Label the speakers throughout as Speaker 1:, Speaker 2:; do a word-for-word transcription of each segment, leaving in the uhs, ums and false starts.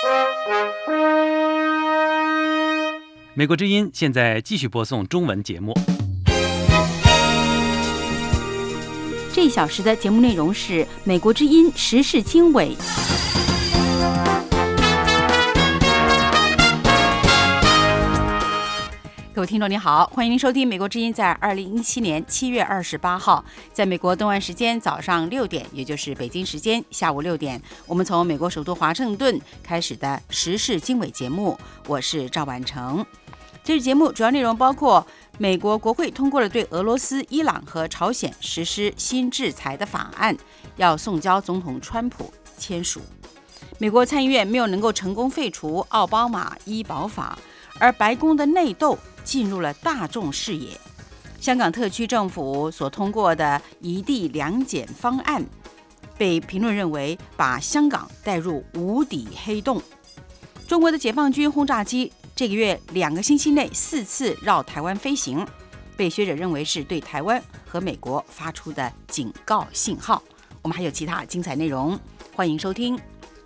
Speaker 1: 美国之音现在继续播送中文节目。
Speaker 2: 这一小时的节目内容是美国之音时事经纬。各位听众您好，欢迎您收听美国之音在二零一七年七月二十八号，在美国东岸时间早上六点，也就是北京时间下午六点，我们从美国首都华盛顿开始的时事经纬节目，我是赵婉成。这期节目主要内容包括美国国会通过了对俄罗斯、伊朗和朝鲜实施新制裁的法案，要送交总统川普签署。美国参议院没有能够成功废除奥巴马医保法，而白宫的内斗进入了大众视野。香港特区政府所通过的一地两检方案，被评论认为把香港带入无底黑洞。中国的解放军轰炸机这个月两个星期内四次绕台湾飞行，被学者认为是对台湾和美国发出的警告信号。我们还有其他精彩内容，欢迎收听。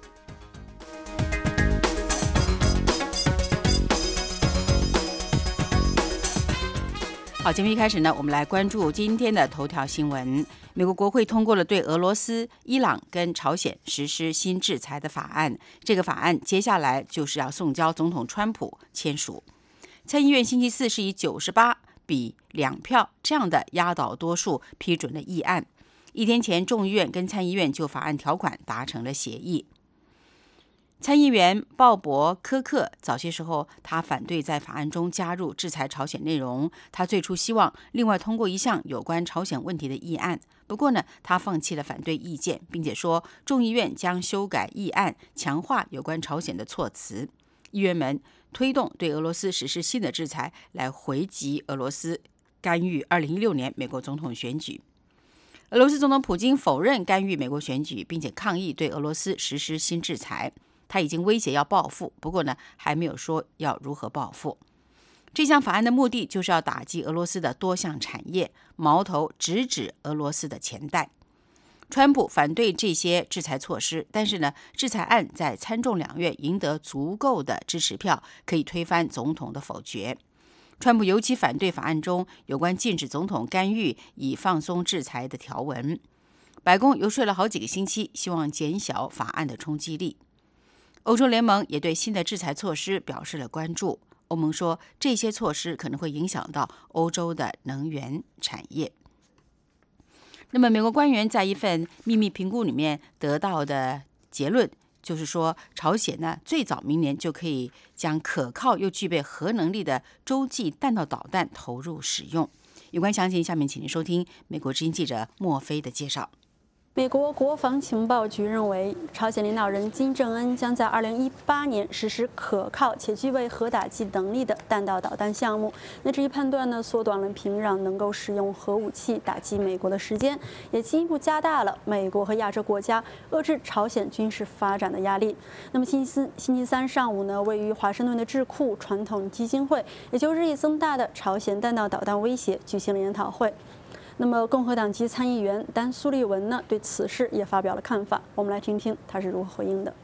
Speaker 2: 好，节目一开始呢，我们来关注今天的头条新闻。美国国会通过了对俄罗斯、伊朗跟朝鲜实施新制裁的法案，这个法案接下来就是要送交总统川普签署。参议院星期四是以九十八比两票这样的压倒多数批准了议案。一天前，众议院跟参议院就法案条款达成了协议。参议员鲍勃·科克早些时候，他反对在法案中加入制裁朝鲜内容。他最初希望另外通过一项有关朝鲜问题的议案，不过呢，他放弃了反对意见，并且说众议院将修改议案，强化有关朝鲜的措辞。议员们推动对俄罗斯实施新的制裁，来回击俄罗斯干预二零一六年美国总统选举。俄罗斯总统普京否认干预美国选举，并且抗议对俄罗斯实施新制裁。他已经威胁要报复，不过呢，还没有说要如何报复。这项法案的目的就是要打击俄罗斯的多项产业，矛头直指俄罗斯的钱袋。川普反对这些制裁措施，但是呢，制裁案在参众两院赢得足够的支持票，可以推翻总统的否决。川普尤其反对法案中有关禁止总统干预以放松制裁的条文。白宫游说了好几个星期，希望减小法案的冲击力。欧洲联盟也对新的制裁措施表示了关注。欧盟说，这些措施可能会影响到欧洲的能源产业。那么，美国官员在一份秘密评估里面得到的结论，就是说，朝鲜呢最早明年就可以将可靠又具备核能力的洲际弹道导弹投入使用。有关详情，下面请您收听美国之音记者莫菲的介绍。
Speaker 3: 美国国防情报局认为，朝鲜领导人金正恩将在二零一八年实施可靠且具备核打击能力的弹道导弹项目。那这一判断呢，缩短了平壤能够使用核武器打击美国的时间，也进一步加大了美国和亚洲国家遏制朝鲜军事发展的压力。那么星期四、星期三上午呢，位于华盛顿的智库传统基金会也就日益增大的朝鲜弹道导弹威胁举行了研讨会。那么，共和党籍参议员丹·苏利文呢，对此事也发表了看法。我们来听听他是如何回应的。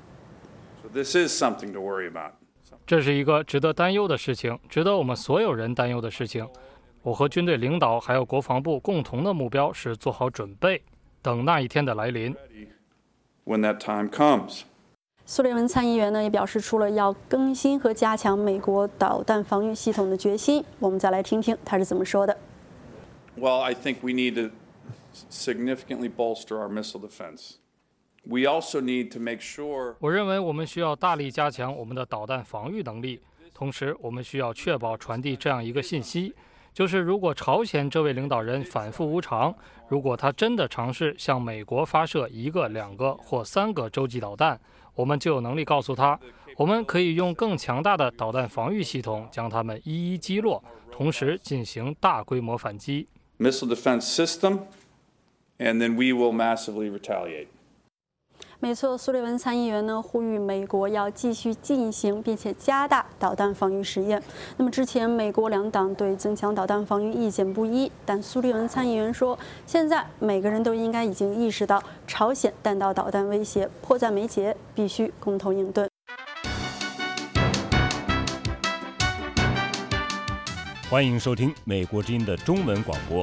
Speaker 4: 这是一个值得担忧的事情，值得我们所有人担忧的事情。我和军队领导还有国防部共同的目标是做好准备，等那一天的来临。
Speaker 3: 苏利文参议员呢，也表示出了要更新和加强美国导弹防御系统的决心。我们再来听听他是怎么说的。
Speaker 5: Well, I think we need to significantly bolster our missile defense. We also need to make sure.
Speaker 4: 我认为我们需要大力加强我们的导弹防御能力，同时我们需要确保传递这样一个信息，就是如果朝鲜这位领导人反复无常，如果他真的尝试向美国发射一个、两个或三个洲际导弹，我们就有能力告诉他，我们可以用更强大的导弹防御系统将它们一一击落，同时进行大规模反击。
Speaker 5: Missile defense system, and then we will massively retaliate.
Speaker 3: 没错，苏利文参议员呢呼吁美国要继续进行并且加大导弹防御实验。那么之前美国两党对增强导弹防御意见不一，但苏利文参议员说，现在每个人都应该已经意识到朝鲜弹道导弹威胁迫在眉睫，必须共同应对。
Speaker 6: 欢迎收听美国之音的中文广播。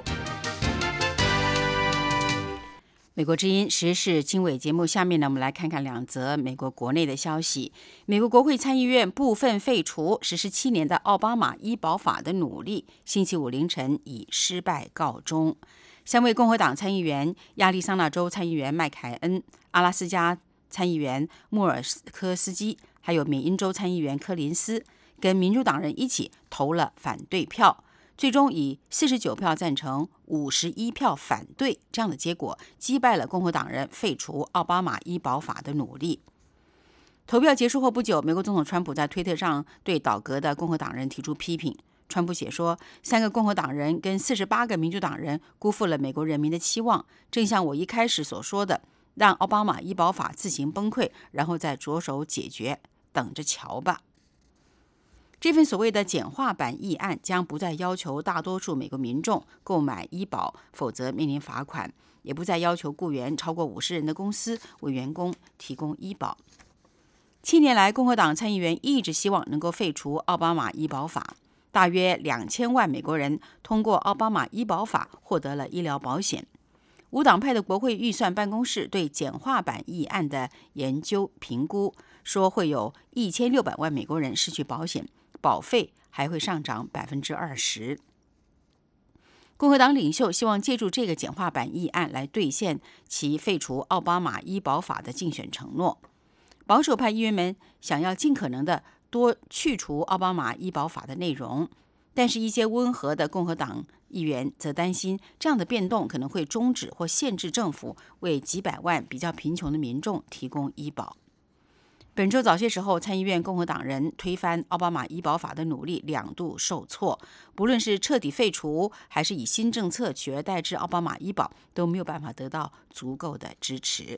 Speaker 2: 美国之音时事经纬节目，下面呢，我们来看看两则美国国内的消息。美国国会参议院部分废除实施七年的奥巴马医保法的努力，星期五凌晨以失败告终。三位共和党参议员亚利桑那州参议员麦凯恩、阿拉斯加参议员穆尔科斯基，还有缅因州参议员柯林斯，跟民主党人一起投了反对票。最终以四十九票赞成、五十一票反对这样的结果，击败了共和党人废除奥巴马医保法的努力。投票结束后不久，美国总统川普在推特上对倒戈的共和党人提出批评。川普写说，三个共和党人跟四十八个民主党人辜负了美国人民的期望，正像我一开始所说的，让奥巴马医保法自行崩溃，然后再着手解决，等着瞧吧。这份所谓的简化版议案将不再要求大多数美国民众购买医保，否则面临罚款，也不再要求雇员超过五十人的公司为员工提供医保。七年来，共和党参议员一直希望能够废除奥巴马医保法，大约两千万美国人通过奥巴马医保法获得了医疗保险。无党派的国会预算办公室对简化版议案的研究评估说，会有一千六百万美国人失去保险，保费还会上涨百分之二十。共和党领袖希望借助这个简化版议案来兑现其废除奥巴马医保法的竞选承诺。保守派议员们想要尽可能的多去除奥巴马医保法的内容，但是一些温和的共和党议员则担心这样的变动可能会终止或限制政府为几百万比较贫穷的民众提供医保。本周早些时候，参议院共和党人推翻奥巴马医保法的努力两度受挫，不论是彻底废除还是以新政策取而代之奥巴马医保，都没有办法得到足够的支持。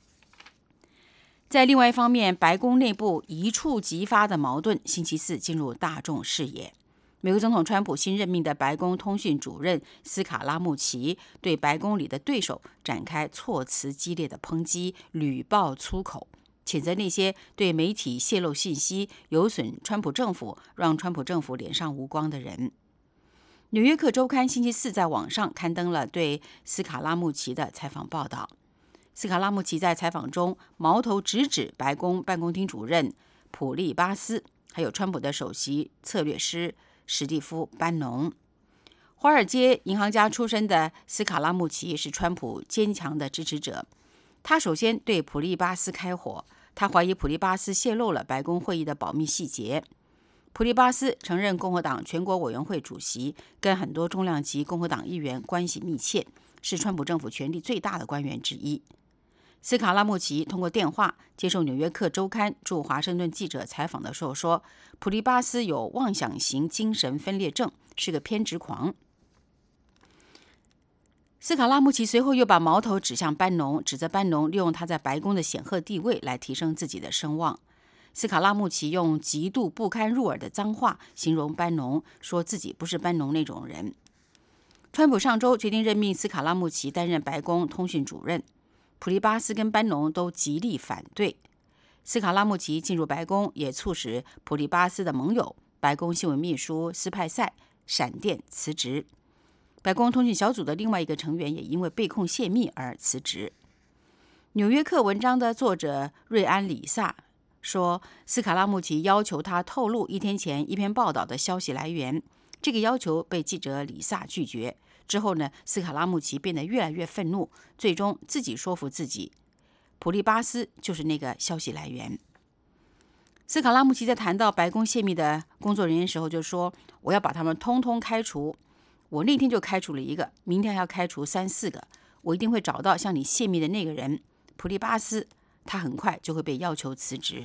Speaker 2: 在另外一方面，白宫内部一触即发的矛盾星期四进入大众视野。美国总统川普新任命的白宫通讯主任斯卡拉穆奇对白宫里的对手展开措辞激烈的抨击，屡爆粗口，谴责那些对媒体泄露信息、有损川普政府、让川普政府脸上无光的人。纽约客周刊星期四在网上刊登了对斯卡拉穆奇的采访报道。斯卡拉穆奇在采访中矛头直指白宫办公厅主任普利巴斯，还有川普的首席策略师史蒂夫·班农。华尔街银行家出身的斯卡拉穆奇是川普坚强的支持者。他首先对普利巴斯开火，他怀疑普利巴斯泄露了白宫会议的保密细节。普利巴斯承认共和党全国委员会主席，跟很多重量级共和党议员关系密切，是川普政府权力最大的官员之一。斯卡拉穆奇通过电话接受《纽约客周刊》驻华盛顿记者采访的时候说，普利巴斯有妄想型精神分裂症，是个偏执狂。斯卡拉穆奇随后又把矛头指向班农，指责班农利用他在白宫的显赫地位来提升自己的声望。斯卡拉穆奇用极度不堪入耳的脏话形容班农，说自己不是班农那种人。川普上周决定任命斯卡拉穆奇担任白宫通讯主任，普利巴斯跟班农都极力反对。斯卡拉穆奇进入白宫，也促使普利巴斯的盟友白宫新闻秘书斯派塞闪电辞职。白宫通讯小组的另外一个成员也因为被控泄密而辞职。纽约客文章的作者瑞安·里萨说，斯卡拉穆奇要求他透露一天前一篇报道的消息来源，这个要求被记者里萨拒绝。之后呢，斯卡拉穆奇变得越来越愤怒，最终自己说服自己，普利巴斯就是那个消息来源。斯卡拉穆奇在谈到白宫泄密的工作人员时候就说，我要把他们通通开除。我那天就开除了一个，明天还要开除三四个，我一定会找到向你泄密的那个人，普利巴斯，他很快就会被要求辞职。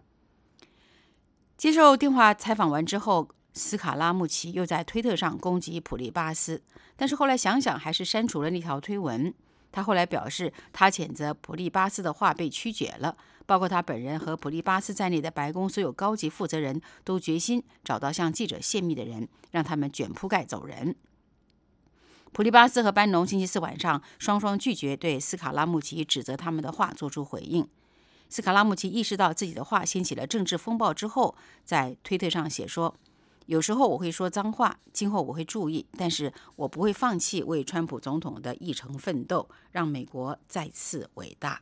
Speaker 2: 接受电话采访完之后，斯卡拉穆奇又在推特上攻击普利巴斯，但是后来想想还是删除了那条推文。他后来表示，他谴责普利巴斯的话被曲解了，包括他本人和普利巴斯在内的白宫所有高级负责人都决心找到向记者泄密的人，让他们卷铺盖走人。普利巴斯和班农星期四晚上双双拒绝对斯卡拉穆奇指责他们的话做出回应。斯卡拉穆奇意识到自己的话掀起了政治风暴之后，在推特上写说， 有时候我会说脏话，今后我会注意，但是我不会放弃为川普总统的议程奋斗，让美国再次伟大。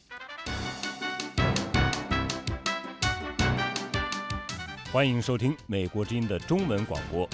Speaker 6: 欢迎收听美国之音的中文广播。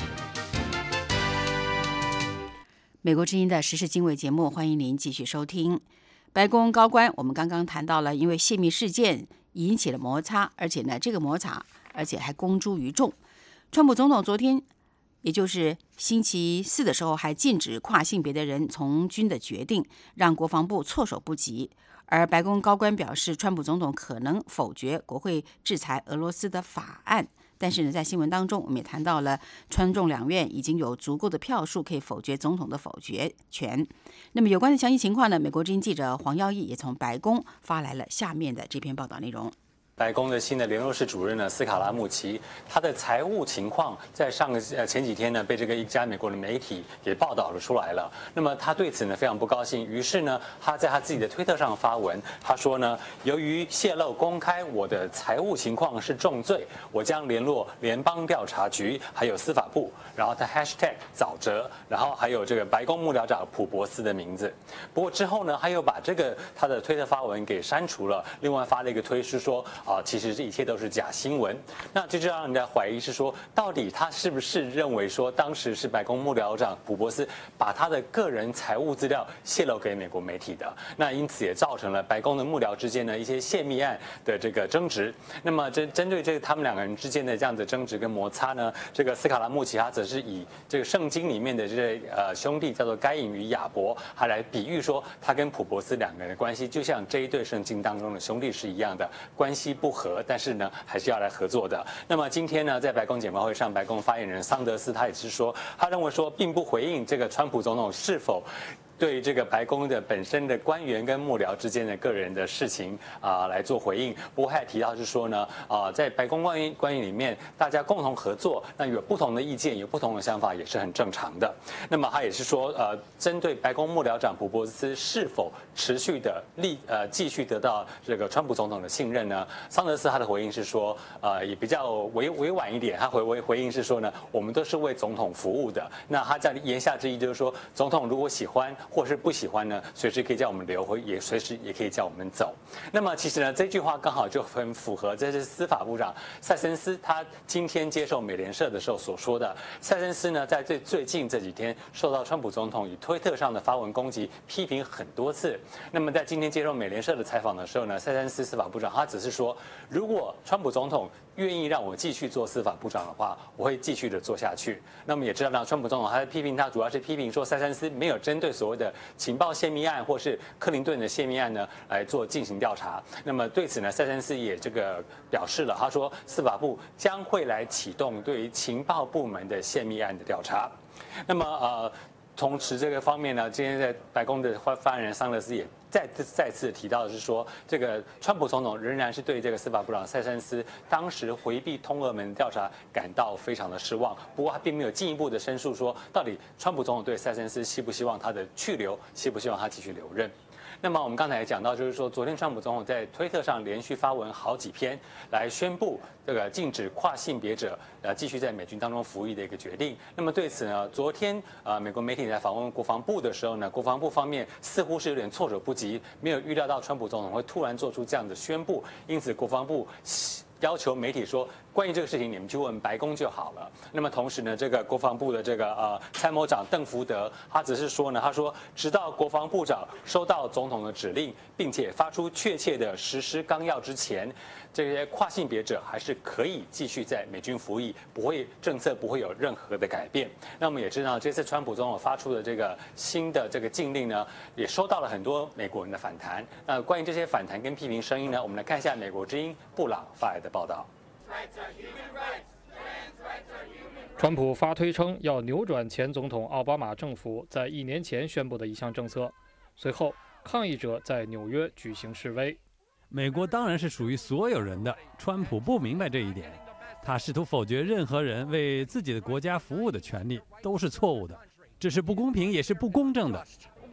Speaker 2: 美国之音的时事经纬节目，欢迎您继续收听。白宫高官，我们刚刚谈到了，因为泄密事件引起了摩擦，而且呢，这个摩擦而且还公诸于众。川普总统昨天，也就是星期四的时候，还禁止跨性别的人从军的决定，让国防部措手不及。而白宫高官表示，川普总统可能否决国会制裁俄罗斯的法案。但是呢，在新闻当中，我们也谈到了川众两院已经有足够的票数可以否决总统的否决权。那么有关的详细情况呢，美国之音记者黄耀义也从白宫发来了下面的这篇报道内容。
Speaker 7: 白宫的新的联络室主任呢，斯卡拉穆奇，他的财务情况在上个呃前几天呢，被这个一家美国的媒体给报道了出来了。那么他对此呢非常不高兴，于是呢，他在他自己的推特上发文，他说呢，由于泄露公开我的财务情况是重罪，我将联络联邦调查局还有司法部，然后他 hashtag 沼泽，然后还有这个白宫幕僚长普博斯的名字。不过之后呢，他又把这个他的推特发文给删除了，另外发了一个推是说。啊，其实这一切都是假新闻，那这就让人家怀疑是说，到底他是不是认为说，当时是白宫幕僚长普博斯把他的个人财务资料泄露给美国媒体的？那因此也造成了白宫的幕僚之间的一些泄密案的这个争执。那么针针对这个他们两个人之间的这样的争执跟摩擦呢，这个斯卡拉穆奇他则是以这个圣经里面的这个呃兄弟叫做该隐与亚伯，他来比喻说他跟普博斯两个人的关系，就像这一对圣经当中的兄弟是一样的关系。不合，但是呢，还是要来合作的。那么今天呢，在白宫简报会上，白宫发言人桑德斯他也是说，他认为说，并不回应这个川普总统是否。对这个白宫的本身的官员跟幕僚之间的个人的事情啊、呃、来做回应，不过还提到是说呢啊、呃、在白宫官员官员里面，大家共同合作，那有不同的意见，有不同的想法也是很正常的。那么他也是说呃针对白宫幕僚长普博斯是否持续的立呃继续得到这个川普总统的信任呢？桑德斯他的回应是说呃也比较委委婉一点，他回回回应是说呢，我们都是为总统服务的。那他在言下之意就是说，总统如果喜欢。或是不喜欢呢，随时可以叫我们留回，也随时也可以叫我们走。那么其实呢，这句话刚好就很符合，这是司法部长塞森斯他今天接受美联社的时候所说的。塞森斯呢，在最最近这几天受到川普总统以推特上的发文攻击，批评很多次。那么在今天接受美联社的采访的时候呢，塞森斯司法部长他只是说，如果川普总统愿意让我继续做司法部长的话，我会继续的做下去。那么也知道呢，川普总统他在批评他，主要是批评说塞森斯没有针对所谓的情报泄密案或是克林顿的泄密案呢来做进行调查。那么对此呢，塞森斯也这个表示了，他说司法部将会来启动对于情报部门的泄密案的调查。那么呃。同时，这个方面呢，今天在白宫的发言人桑德斯也再再次提到的是说，这个川普总统仍然是对这个司法部长塞森斯当时回避通俄门调查感到非常的失望。不过他并没有进一步的申诉说，到底川普总统对塞森斯希不希望他的去留，希不希望他继续留任。那么我们刚才也讲到，就是说，昨天川普总统在推特上连续发文好几篇，来宣布这个禁止跨性别者呃继续在美军当中服役的一个决定。那么对此呢，昨天呃美国媒体在访问国防部的时候呢，国防部方面似乎是有点措手不及，没有预料到川普总统会突然做出这样的宣布，因此国防部要求媒体说，关于这个事情你们去问白宫就好了。那么同时呢，这个国防部的这个呃参谋长邓福德，他只是说呢，他说直到国防部长收到总统的指令，并且发出确切的实施纲要之前，这些跨性别者还是可以继续在美军服役，不会政策不会有任何的改变。那我们也知道，这次川普总统发出的这个新的这个禁令呢，也收到了很多美国人的反弹。那关于这些反弹跟批评声音呢，我们来看一下美国之音布朗发来的报道。
Speaker 4: 川普发推称要扭转前总统奥巴马政府在一年前宣布的一项政策。随后，抗议者在纽约举行示威。
Speaker 1: 美国当然是属于所有人的，川普不明白这一点，他试图否决任何人为自己的国家服务的权利，都是错误的，这是不公平，也是不公正的。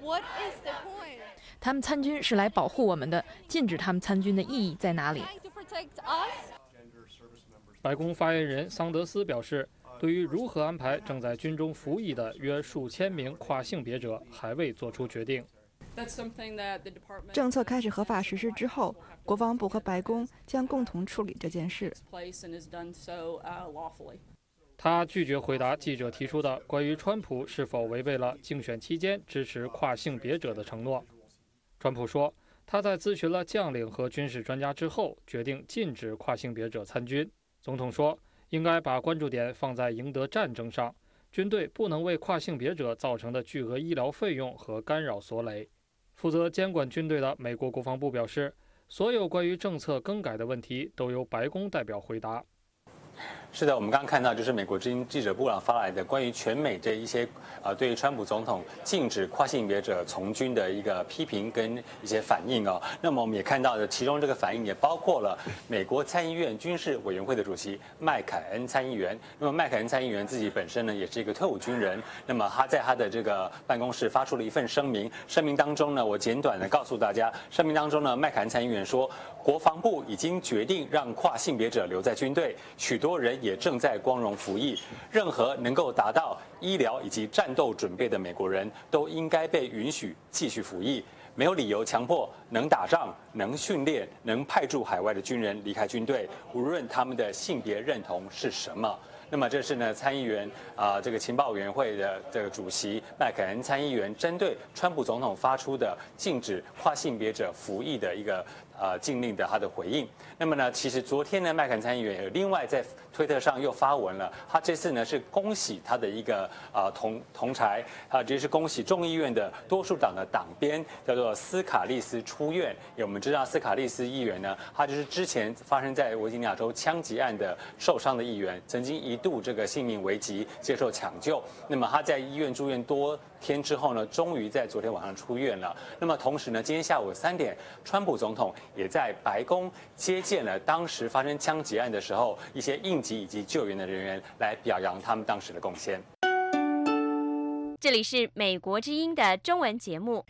Speaker 8: 他们参军是来保护我们的，禁止他们参军的意义在哪里？
Speaker 4: 白宫发言人桑德斯表示， 对于如何安排正在军中服役的约数千名跨性别者，还未做出决定。
Speaker 9: 政策开始合法实施之后，国防部和白宫将共同处理这件事。
Speaker 4: 他拒绝回答记者提出的关于川普是否违背了竞选期间支持跨性别者的承诺。川普说，他在咨询了将领和军事专家之后，决定禁止跨性别者参军。总统说，应该把关注点放在赢得战争上，军队不能为跨性别者造成的巨额医疗费用和干扰所累。负责监管军队的美国国防部表示，所有关于政策更改的问题都由白宫代表回答。
Speaker 7: 是的，我们刚刚看到就是美国之音记者部长发来的关于全美这一些呃对于川普总统禁止跨性别者从军的一个批评跟一些反应哦。那么我们也看到的，其中这个反应也包括了美国参议院军事委员会的主席麦凯恩参议员。那么麦凯恩参议员自己本身呢也是一个退伍军人，那么他在他的这个办公室发出了一份声明，声明当中呢，我简短的告诉大家，声明当中呢，麦凯恩参议员说，国防部已经决定让跨性别者留在军队，许多人也正在光荣服役。任何能够达到医疗以及战斗准备的美国人都应该被允许继续服役，没有理由强迫能打仗、能训练、能派驻海外的军人离开军队，无论他们的性别认同是什么。那么这是呢参议员啊、呃、这个情报委员会的这个主席麦凯恩参议员针对川普总统发出的禁止跨性别者服役的一个呃禁令的他的回应。那么呢，其实昨天呢，麦凯恩参议员有另外在推特上又发文了，他这次呢是恭喜他的一个啊、呃、同同才啊，这是恭喜众议院的多数党的党鞭，叫做斯卡利斯出院。我们知道斯卡利斯议员呢，他就是之前发生在维吉尼亚州枪击案的受伤的议员，曾经一度这个性命危急，接受抢救。那么他在医院住院多天之后呢，终于在昨天晚上出院了。那么同时呢，今天下午三点，川普总统也在白宫接见了当时发生枪击案的时候一些应急以及救援的人员，来表扬他们当时的贡献。
Speaker 10: 这里是美国之音的中文节目。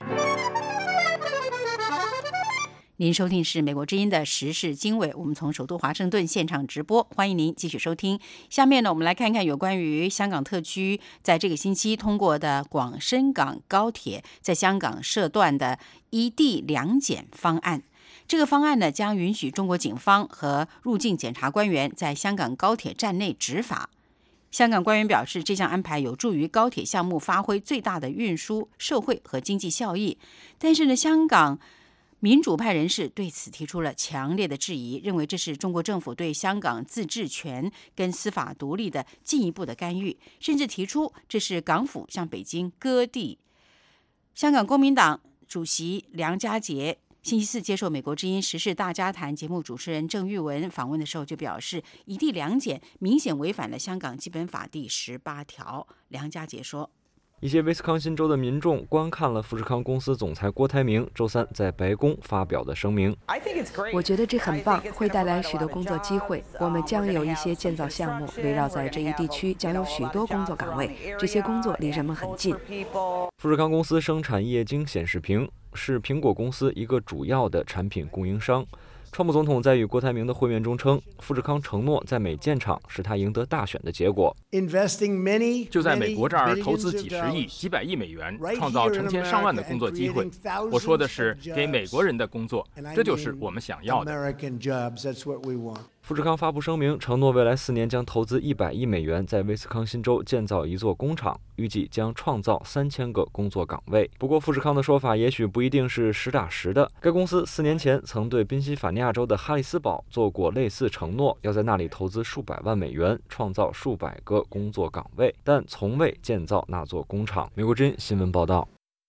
Speaker 2: 您收听是美国之音的时事经纬，我们从首都华盛顿现场直播，欢迎您继续收听。下面呢，我们来看看有关于香港特区在这个星期通过的广深港高铁在香港设段的一地两检方案。这个方案呢，将允许中国警方和入境检察官员在香港高铁站内执法。香港官员表示，这项安排有助于高铁项目发挥最大的运输、社会和经济效益。但是呢，香港民主派人士对此提出了强烈的质疑，认为这是中国政府对香港自治权跟司法独立的进一步的干预，甚至提出这是港府向北京割地。香港公民党主席梁家杰星期四接受美国之音时事大家谈节目主持人郑玉文访问的时候就表示，一地两检明显违反了香港基本法第十八条。梁家杰说，
Speaker 11: 一些威斯康辛州的民众观看了富士康公司总裁郭台铭周三在白宫发表的声明。
Speaker 12: 我觉得这很棒，会带来许多工作机会。我们将有一些建造项目，围绕在这一地区将有许多工作岗位，这些工作离人们很近。
Speaker 11: 富士康公司生产液晶显示屏，是苹果公司一个主要的产品供应商。川普总统在与郭台铭的会面中称，富士康承诺在每建厂是他赢得大选的结果。
Speaker 13: 就在美国这儿投资几十亿、几百亿美元，创造成千上万的工作机会。我说的是给美国人的工作，这就是我们想要的。
Speaker 11: 富士康发布声明，承诺未来四年将投资一百亿美元在威斯康辛州建造一座工厂，预计将创造三千个工作岗位。不过，富士康的说法也许不一定是实打实的。该公司四年前曾对宾夕法尼亚州的哈里斯堡做过类似承诺，要在那里投资数百万美元，创造数百个工作岗位，但从未建造那座工厂。美国之音新闻报道。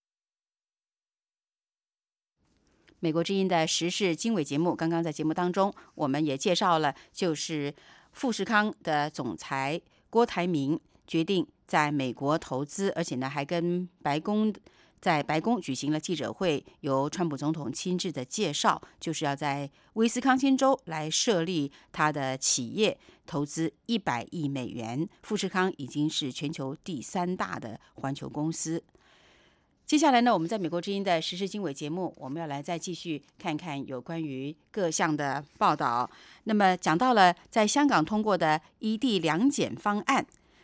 Speaker 2: 美国之音的时事经纬节目，刚刚在节目当中我们也介绍了，就是富士康的总裁郭台铭决定在美国投资，而且呢还跟白宫在白宫举行了记者会，由川普总统亲自的介绍，就是要在威斯康辛州来设立他的企业，投资一百亿美元。富士康已经是全球第三大的环球公司。接下来呢，我们在美国之音的时事经纬节目，我们要来再继续看看有关于各项的报道。那么讲到了在香港通过的一地两检方案，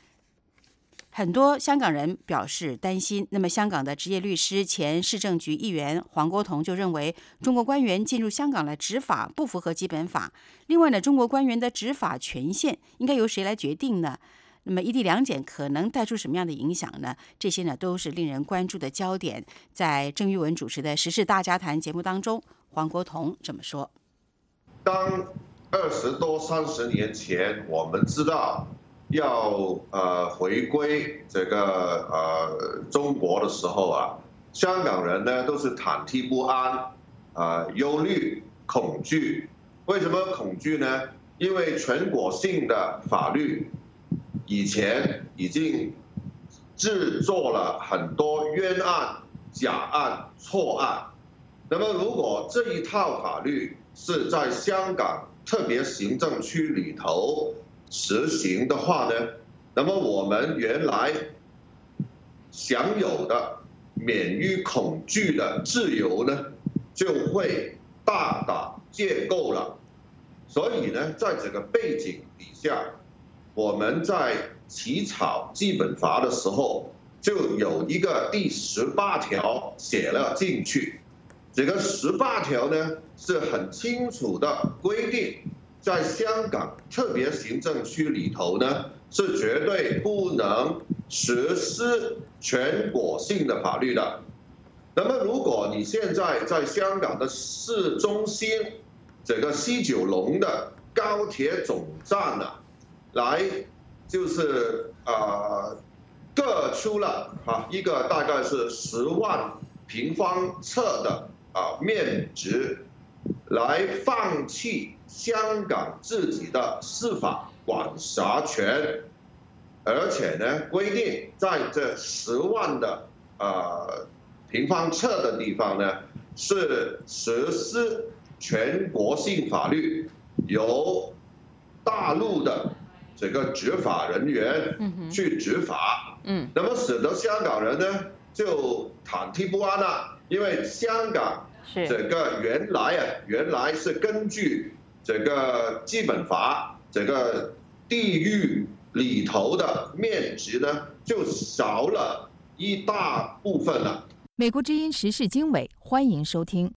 Speaker 2: 很多香港人表示担心。那么，香港的职业律师、前市政局议员黄国同就认为，中国官员进入香港来执法不符合基本法。另外呢，中国官员的执法权限应该由谁来决定呢？那么一地两检可能带出什么样的影响呢？这些呢都是令人关注的焦点。在郑玉文主持的《时事大家谈》节目当中，黄国同这么说：
Speaker 14: 当二十多三十年前，我们知道要呃回归这个呃中国的时候啊，香港人呢都是忐忑不安，啊、呃、忧虑、恐惧。为什么恐惧呢？因为全国性的法律以前已经制作了很多冤案、假案、错案。那么如果这一套法律是在香港特别行政区里头实行的话呢，那么我们原来享有的免于恐惧的自由呢，就会大打结构了。所以呢，在这个背景底下，我们在起草基本法的时候，就有一个第十八条写了进去。这个十八条呢，是很清楚的规定，在香港特别行政区里头呢，是绝对不能实施全国性的法律的。那么，如果你现在在香港的市中心，这个西九龙的高铁总站呢、啊，来就是呃各出了啊一个大概是十万平方册的啊面积，来放弃香港自己的司法管辖权，而且呢规定在这十万的呃平方册的地方呢是实施全国性法律，由大陆的这个执法人员去执法，嗯，那么使得香港人呢就忐忑不安了，因为香港这个原来啊原来是根据这个基本法这个地域里头的面积呢就少了一大部分了。
Speaker 15: 美国之音时事经纬，欢迎收听。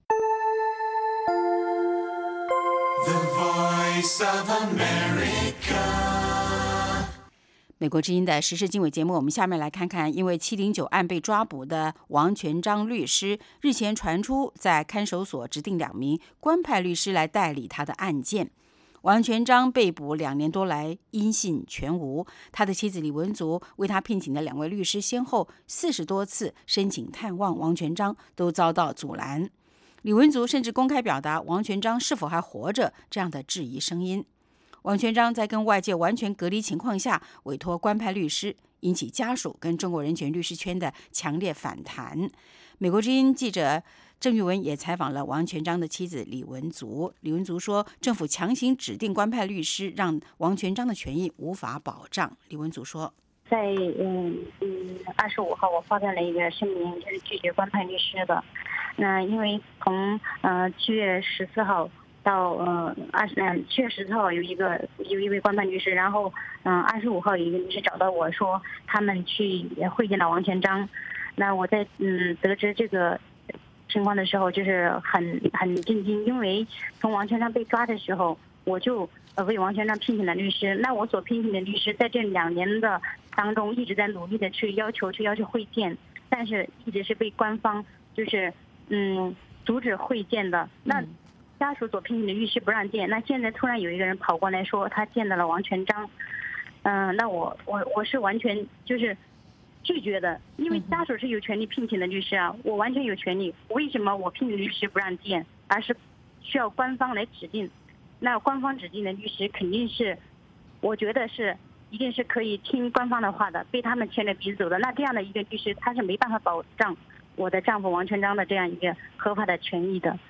Speaker 2: The Voice of America。美国之音的时事经纬节目，我们下面来看看，因为七零九案被抓捕的王全璋律师，日前传出在看守所指定两名官派律师来代理他的案件。王全璋被捕两年多来音信全无，他的妻子李文足为他聘请的两位律师，先后四十多次申请探望王全璋，都遭到阻拦。李文足甚至公开表达王全璋是否还活着这样的质疑声音。王全璋在跟外界完全隔离情况下委托官派律师，引起家属跟中国人权律师圈的强烈反弹。美国之音记者郑玉文也采访了王全璋的妻子李文足。李文足说，政府强行指定官派律师，让王全璋的权益无法保障。李文足说，
Speaker 16: 在嗯嗯二十五号，我发表了一个声明，就是拒绝官派律师的。那因为从呃七月十四号到呃二十嗯七月十四号有一个有一位官派律师，然后嗯二十五号有一个律师找到我说他们去会见了王全璋。那我在嗯得知这个情况的时候，就是很很震惊，因为从王全璋被抓的时候，我就呃为王全璋聘请了律师。那我所聘请的律师在这两年的当中一直在努力的去要求去要求会见，但是一直是被官方就是嗯阻止会见的。那家属所聘请的律师不让见，那现在突然有一个人跑过来说他见到了王全璋，嗯、呃，那我我我是完全就是拒绝的，因为家属是有权利聘请的律师啊，我完全有权利。为什么我聘请律师不让见，而是需要官方来指定？那官方指定的律师肯定是，我觉得是一定是可以听官方的话的，被他们牵着鼻子走的。那这样的一个律师，他是没办法保障我的丈夫王全璋的这样一个合法的权益的。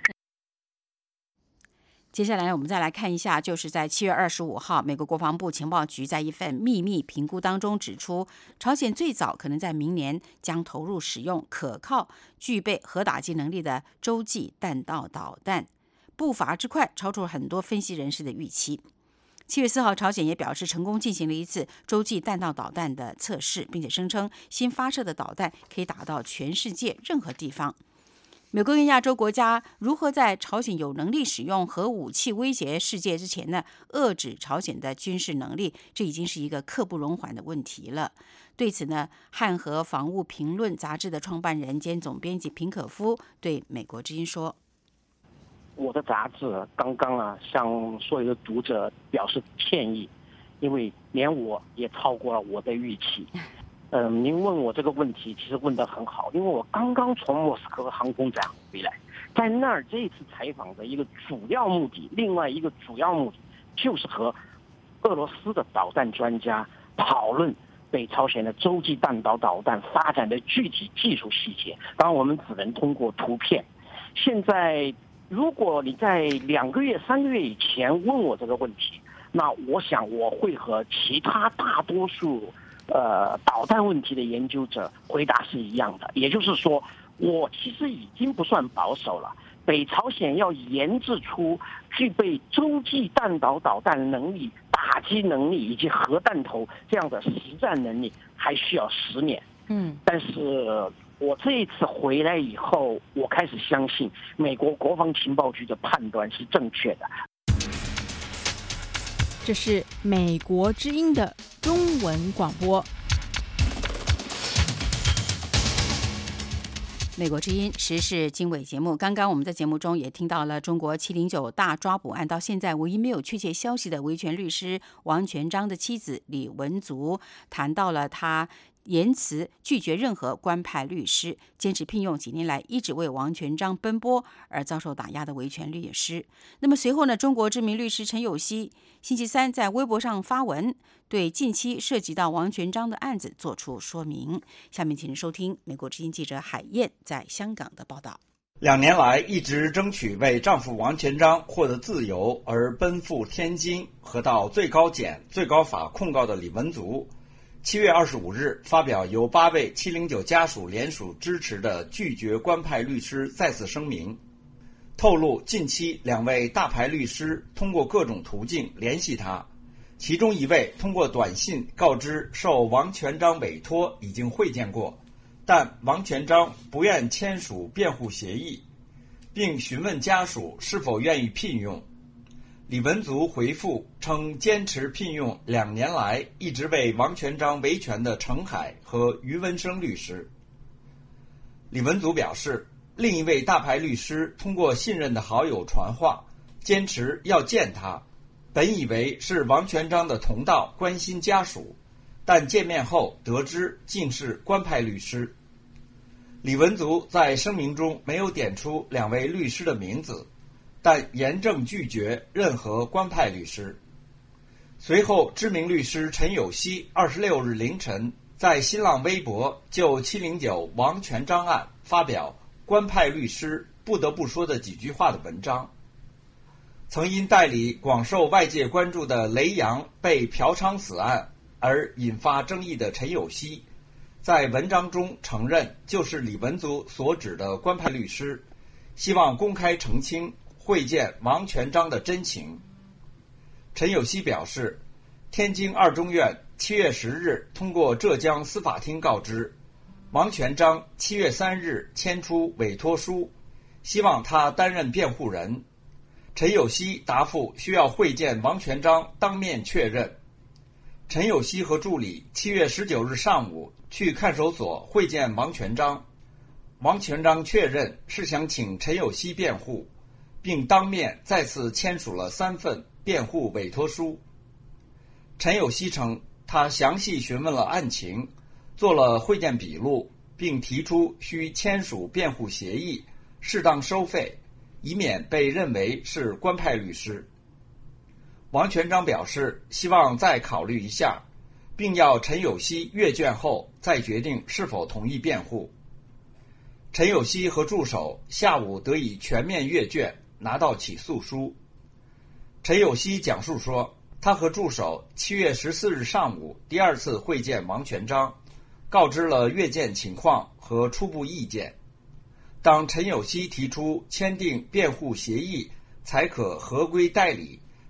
Speaker 2: 接下来我们再来看一下，就是在七月二十五号，美国国防部情报局在一份秘密评估当中指出，朝鲜最早可能在明年将投入使用可靠、具备核打击能力的洲际弹道导弹，步伐之快超出了很多分析人士的预期。 七月四号，朝鲜也表示成功进行了一次洲际弹道导弹的测试，并且声称新发射的导弹可以打到全世界任何地方。美国跟亚洲国家如何在朝鲜有能力使用核武器威胁世界之前呢，遏制朝鲜的军事能力，这已经是一个刻不容缓的问题了。对此呢，汉和防务评论杂志的创办人兼总编辑平可夫对美国之音说：“
Speaker 17: 我的杂志刚刚啊，向所有的读者表示歉意，因为连我也超过了我的预期。”嗯、呃，您问我这个问题，其实问得很好，因为我刚刚从莫斯科航空展回来，在那儿这次采访的一个主要目的，另外一个主要目的就是和俄罗斯的导弹专家讨论北朝鲜的洲际弹道导弹发展的具体技术细节。当然，我们只能通过图片。现在，如果你在两个月、三个月以前问我这个问题，那我想我会和其他大多数呃，导弹问题的研究者回答是一样的，也就是说，我其实已经不算保守了。北朝鲜要研制出具备洲际弹道导弹能力、打击能力以及核弹头这样的实战能力，还需要十年。
Speaker 2: 嗯，
Speaker 17: 但是我这一次回来以后，我开始相信美国国防情报局的判断是正确的。
Speaker 8: 这是美国之音的中文广播。
Speaker 2: 美国之音时事经纬节目，刚刚我们在节目中也听到了中国七零九大抓捕案到现在唯一没有确切消息的维权律师王全璋的妻子李文足，谈到了他言辞拒绝任何官派律师，坚持聘用几年来一直为王全璋奔波而遭受打压的维权律师。那么随后呢，中国知名律师陈有希星期三在微博上发文，对近期涉及到王全璋的案子做出说明。下面请您收听美国之音记者海燕在香港的报道。
Speaker 18: 两年来一直争取为丈夫王全璋获得自由而奔赴天津和到最高检、最高法控告的李文足，七月二十五日发表由八位七零九家属联署支持的拒绝官派律师再次声明，透露近期两位大牌律师通过各种途径联系他，其中一位通过短信告知受王全璋委托已经会见过，但王全璋不愿签署辩护协议，并询问家属是否愿意聘用。李文足回复称，坚持聘用两年来一直为王全璋维权的程海和于文生律师。李文足表示，另一位大牌律师通过信任的好友传话，坚持要见他，本以为是王全璋的同道关心家属，但见面后得知竟是官派律师。李文足在声明中没有点出两位律师的名字，但严正拒绝任何官派律师。随后，知名律师陈有希二十六日凌晨在新浪微博就七零九王全璋案发表官派律师不得不说的几句话的文章。曾因代理广受外界关注的雷洋被嫖娼死案而引发争议的陈有希，在文章中承认就是李文足所指的官派律师，希望公开澄清会见王全璋的真情。陈有希表示，天津二中院七月十日通过浙江司法厅告知，王全璋七月三日签出委托书，希望他担任辩护人。陈有希答复需要会见王全璋当面确认。陈有希和助理七月十九日上午去看守所会见王全璋，王全璋确认是想请陈有希辩护，并当面再次签署了三份辩护委托书。陈有希称，他详细询问了案情，做了会见笔录，并提出需签署辩护协议，适当收费，以免被认为是官派律师。王全璋表示希望再考虑一下，并要陈有希阅卷后再决定是否同意辩护。陈有希和助手下午得以全面阅卷，拿到起诉书。陈有希讲述说，他和助手七月十四日上午第二次会见王全璋，告知了阅卷情况和初步意见。当陈有希提出签订辩护协议才可合规代理，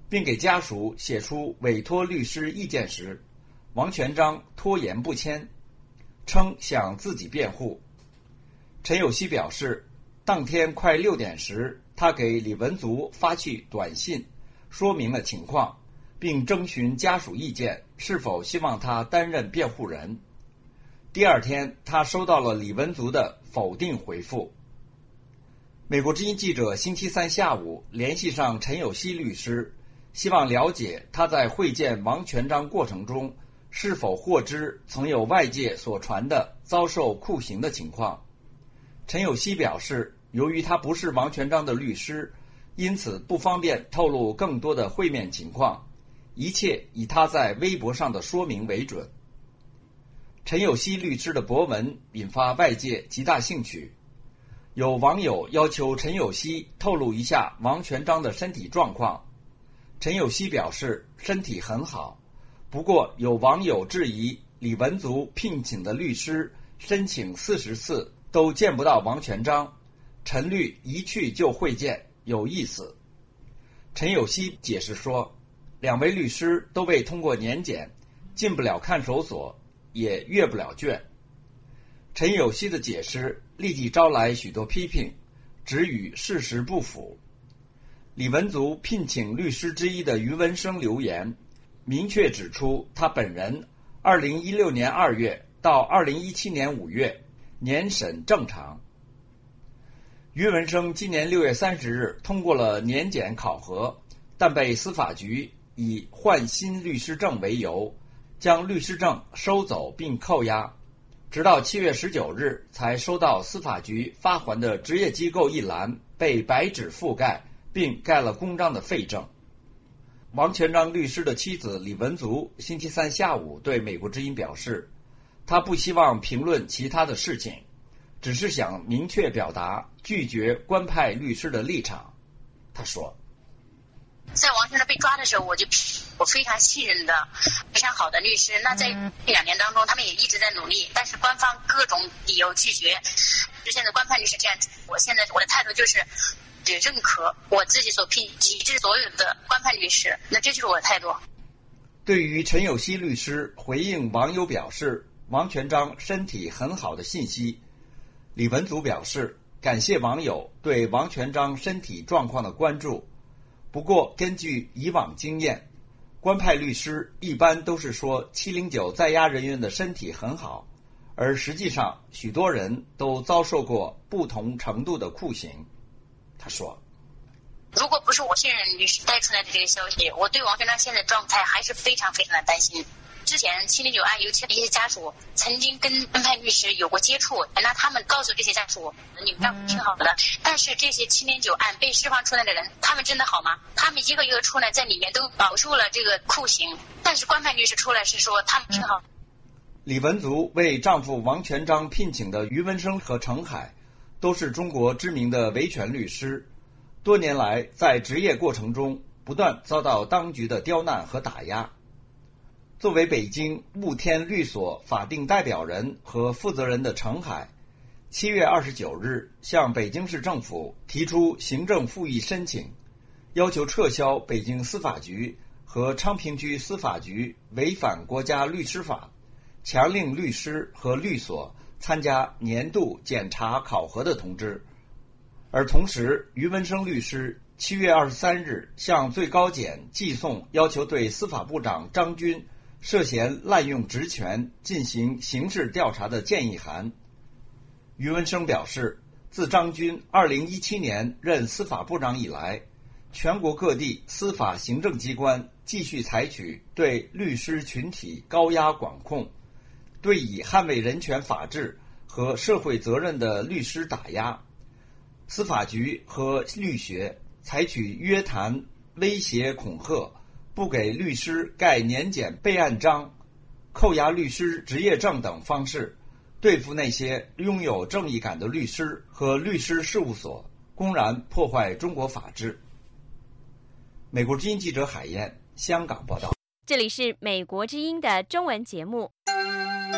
Speaker 18: 并给家属写出委托律师意见时，王全璋拖延不签，称想自己辩护。陈有希表示，当天快六点时，他给李文足发去短信，说明了情况，并征询家属意见，是否希望他担任辩护人。第二天，他收到了李文足的否定回复。美国之音记者星期三下午联系上陈有希律师，希望了解他在会见王全璋过程中是否获知曾有外界所传的遭受酷刑的情况。陈有希表示，由于他不是王全璋的律师，因此不方便透露更多的会面情况，一切以他在微博上的说明为准。陈有希律师的博文引发外界极大兴趣，有网友要求陈有希透露一下王全璋的身体状况。陈有希表示身体很好，不过有网友质疑李文足聘请的律师申请四十次都见不到王全璋，陈律一去就会见，有意思。陈有希解释说，两位律师都未通过年检，进不了看守所，也阅不了卷。陈有希的解释立即招来许多批评，指与事实不符。李文足聘请律师之一的于文生留言，明确指出他本人二零一六年二月到二零一七年五月年审正常。于文生今年六月三十日通过了年检考核，但被司法局以换新律师证为由，将律师证收走并扣押，直到七月十九日才收到司法局发还的职业机构一栏被白纸覆盖并盖了公章的废证。王全璋律师的妻子李文足星期三下午对美国之音表示，他不希望评论其他的事情，只是想明确表达拒绝官派律师的立场。他说，
Speaker 19: 在王全璋被抓的时候，我就我非常信任的非常好的律师，那在这两年当中他们也一直在努力，但是官方各种理由拒绝。就现在官派律师这样，我现在我的态度就是只认可我自己所聘抵制所有的官派律师，那这就是我的态度。
Speaker 18: 对于陈有希律师回应网友表示王全璋身体很好的信息，李文足表示感谢网友对王全璋身体状况的关注，不过根据以往经验，官派律师一般都是说七零九在押人员的身体很好，而实际上许多人都遭受过不同程度的酷刑。他说，
Speaker 19: 如果不是我信任律师带出来的这个消息，我对王全璋现在状态还是非常非常的担心。之前七零九案有一些家属曾经跟官派律师有过接触，那他们告诉这些家属，你们丈夫挺好的。但是这些七零九案被释放出来的人，他们真的好吗？他们一个一个出来，在里面都饱受了这个酷刑，但是官派律师出来是说他们挺好。
Speaker 18: 李文足为丈夫王全璋聘请的于文生和程海都是中国知名的维权律师，多年来在职业过程中不断遭到当局的刁难和打压。作为北京雾天律所法定代表人和负责人的程海，七月二十九日向北京市政府提出行政复议申请，要求撤销北京司法局和昌平区司法局违反国家律师法，强令律师和律所参加年度检查考核的通知。而同时，于文生律师七月二十三日向最高检寄送要求对司法部长张军涉嫌滥用职权进行刑事调查的建议函。于文生表示，自张军二零一七年任司法部长以来，全国各地司法行政机关继续采取对律师群体高压管控，对以捍卫人权法治和社会责任的律师打压。司法局和律学采取约谈、威胁、恐吓，不给律师盖年检备案章、扣押律师执业证等方式，对付那些拥有正义感的律师和律师事务所，公然破坏中国法治。美国之音记者海燕，香港报道。
Speaker 10: 这里是美国之音的中文节目。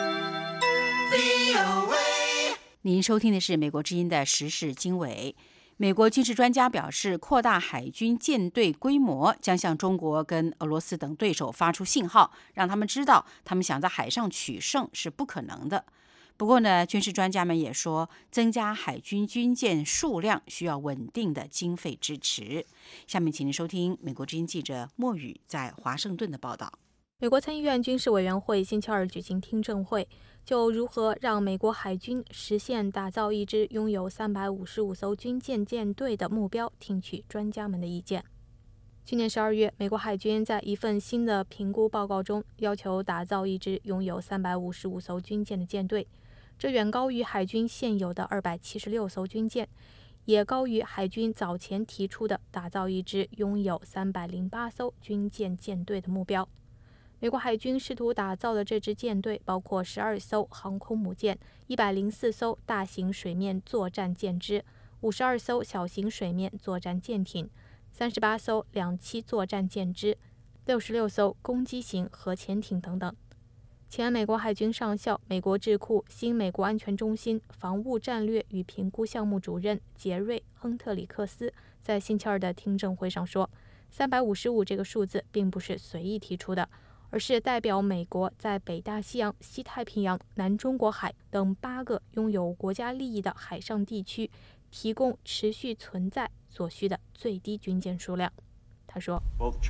Speaker 2: 您收听的是美国之音的时事经纬。 美国军事专家表示，扩大海军舰队规模将向中国跟俄罗斯等对手发出信号，让他们知道他们想在海上取胜是不可能的。不过呢，军事专家们也说，增加海军军舰数量需要稳定的经费支持。下面请您收听美国之音记者莫宇在华盛顿的报道。
Speaker 20: 美国参议院军事委员会星期二举行听证会，就如何让美国海军实现打造一支拥有三百五十五艘军舰舰队的目标，听取专家们的意见。去年十二月，美国海军在一份新的评估报告中要求打造一支拥有三百五十五艘军舰的舰队，这远高于海军现有的二百七十六艘军舰，也高于海军早前提出的打造一支拥有三百零八艘军舰舰队的目标。美国海军试图打造的这支舰队包括十二艘航空母舰、一百零四艘大型水面作战舰只、五十二艘小型水面作战舰艇、三十八艘两栖作战舰只、六十六艘攻击型核潜艇等等。前美国海军上校、美国智库新美国安全中心防务战略与评估项目主任杰瑞·亨特里克斯在星期二的听证会上说，三百五十五这个数字并不是随意提出的，而是代表美国在北大西洋、西太平洋、南中国海等八个拥有国家利益的海上地区提供持续存在所需的最低军舰数量。他说，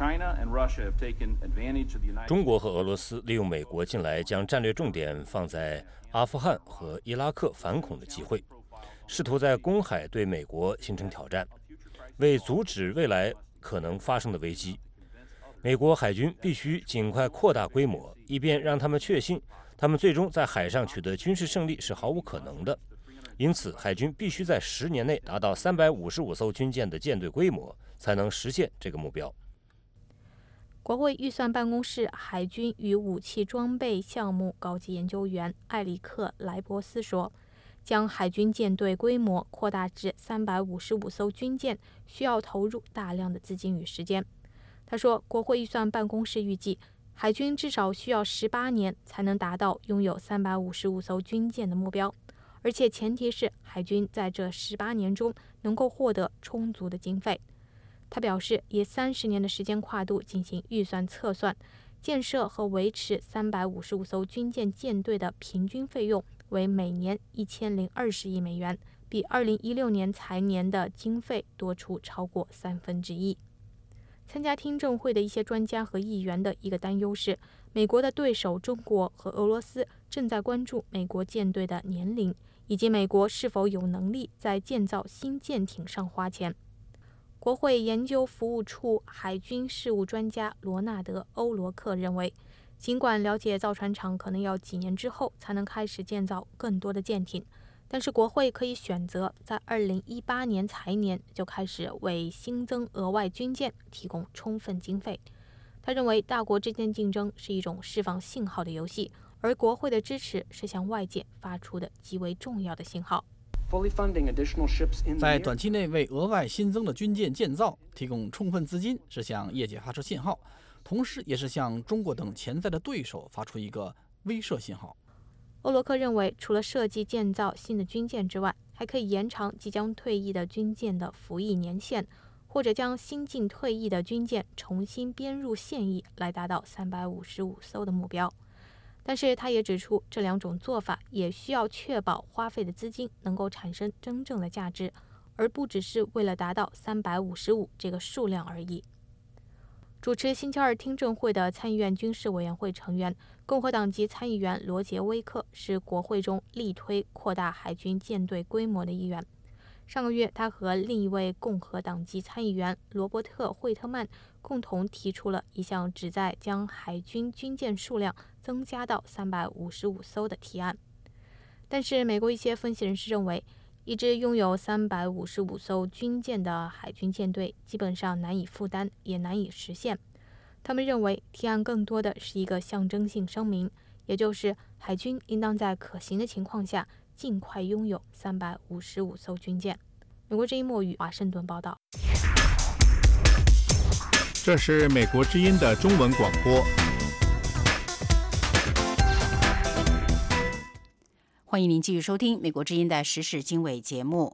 Speaker 6: 中国和俄罗斯利用美国近来将战略重点放在阿富汗和伊拉克反恐的机会，试图在公海对美国形成挑战，为阻止未来可能发生的危机。美国海军必须尽快扩大规模，以便让他们确信他们最终在海上取得军事胜利是毫无可能的。因此，海军必须在十年内达到三百五十五艘军舰的舰队规模，才能实现这个目标。
Speaker 20: 国会预算办公室海军与武器装备项目高级研究员艾里克·莱伯斯说，将海军舰队规模扩大至三百五十五艘军舰，需要投入大量的资金与时间。他说，国会预算办公室预计，海军至少需要十八年才能达到拥有三百五十五艘军舰的目标，而且前提是海军在这十八年中能够获得充足的经费。他表示，以三十年的时间跨度进行预算测算，建设和维持三百五十五艘军舰舰队的平均费用为每年一千零二十亿美元，比二零一六年财年的经费多出超过三分之一。参加听证会的一些专家和议员的一个担忧是，美国的对手中国和俄罗斯正在关注美国舰队的年龄，以及美国是否有能力在建造新舰艇上花钱。国会研究服务处海军事务专家罗纳德·欧罗克认为，尽管了解造船厂可能要几年之后才能开始建造更多的舰艇，但是国会可以选择在二零一八年财年就开始为新增额外军舰提供充分经费。他认为大国之间竞争是一种释放信号的游戏，而国会的支持是向外界发出的极为重要的信号。
Speaker 21: 在短期内为额外新增的军舰建造提供充分资金，是向业界发出信号，同时也是向中国等潜在的对手发出一个威慑信号。
Speaker 20: 欧罗克认为，除了设计建造新的军舰之外，还可以延长即将退役的军舰的服役年限，或者将新近退役的军舰重新编入现役，来达到三百五十五艘的目标。但是他也指出，这两种做法也需要确保花费的资金能够产生真正的价值，而不只是为了达到三百五十五这个数量而已。主持星期二听证会的参议院军事委员会成员、共和党籍参议员罗杰·威克是国会中力推扩大海军舰队规模的一员。上个月，他和另一位共和党籍参议员罗伯特·惠特曼共同提出了一项旨在将海军军舰数量增加到三百五十五艘的提案。但是，美国一些分析人士认为，一支拥有三百五十五艘军舰的海军舰队基本上难以负担，也难以实现。他们认为，提案更多的是一个象征性声明，也就是海军应当在可行的情况下尽快拥有三百五十五艘军舰。美国之音墨语华盛顿报道。
Speaker 22: 这是美国之音的中文广播。
Speaker 2: 欢迎您继续收听美国之音的时事经纬节目。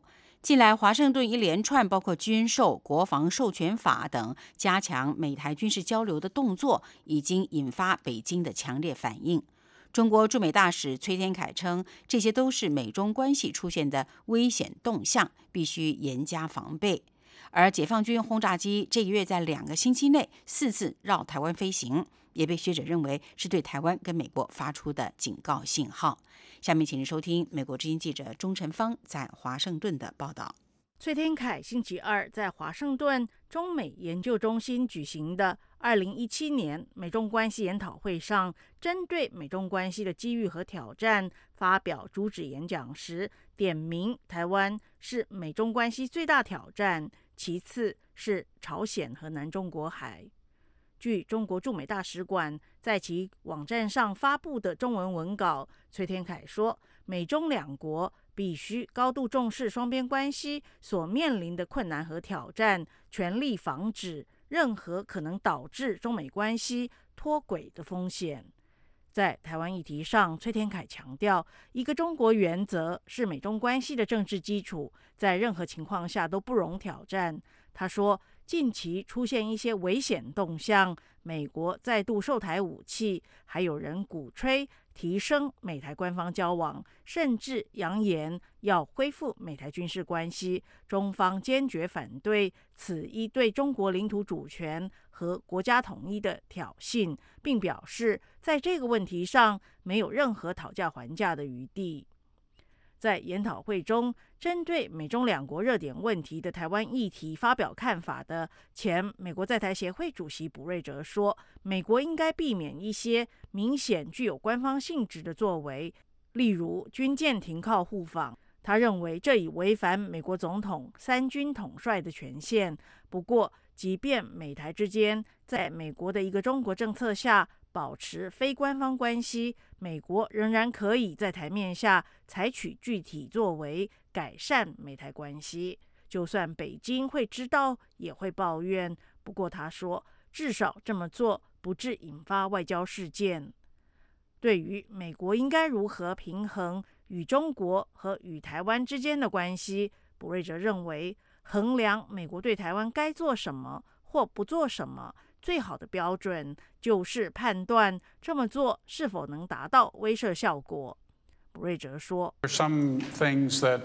Speaker 2: 近来，华盛顿一连串包括军售、国防授权法等加强美台军事交流的动作，已经引发北京的强烈反应。中国驻美大使崔天凯称，这些都是美中关系出现的危险动向，必须严加防备。而解放军轰炸机这个月在两个星期内四次绕台湾飞行，也被学者认为是对台湾跟美国发出的警告信号。下面请您收听美国之音记者钟晨芳在华盛顿的报道。
Speaker 3: 崔天凯星期二在华盛顿中美研究中心举行的二零一七年美中关系研讨会上，针对美中关系的机遇和挑战发表主旨演讲时，点名台湾是美中关系最大挑战，其次是朝鲜和南中国海。据中国驻美大使馆在其网站上发布的中文文稿，崔天凯说，美中两国必须高度重视双边关系所面临的困难和挑战，全力防止任何可能导致中美关系脱轨的风险。在台湾议题上，崔天凯强调，一个中国原则是美中关系的政治基础，在任何情况下都不容挑战。他说，近期出现一些危险动向，美国再度售台武器，还有人鼓吹提升美台官方交往，甚至扬言要恢复美台军事关系。中方坚决反对此一对中国领土主权和国家统一的挑衅，并表示在这个问题上没有任何讨价还价的余地。在研讨会中，针对美中两国热点问题的台湾议题发表看法的前美国在台协会主席卜瑞哲说，美国应该避免一些明显具有官方性质的作为，例如军舰停靠互访。他认为这已违反美国总统三军统帅的权限。不过，即便美台之间在美国的一个中国政策下保持非官方关系，美国仍然可以在台面下采取具体作为，改善美台关系。就算北京会知道，也会抱怨。不过他说，至少这么做不致引发外交事件。对于美国应该如何平衡与中国和与台湾之间的关系，卜瑞哲认为，衡量美国对台湾该做什么或不做什么，最好的标准就是判断这么做是否能达到威慑效果。卜瑞哲说
Speaker 5: Some things that,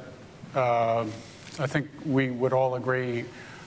Speaker 5: uh, I think we would all agree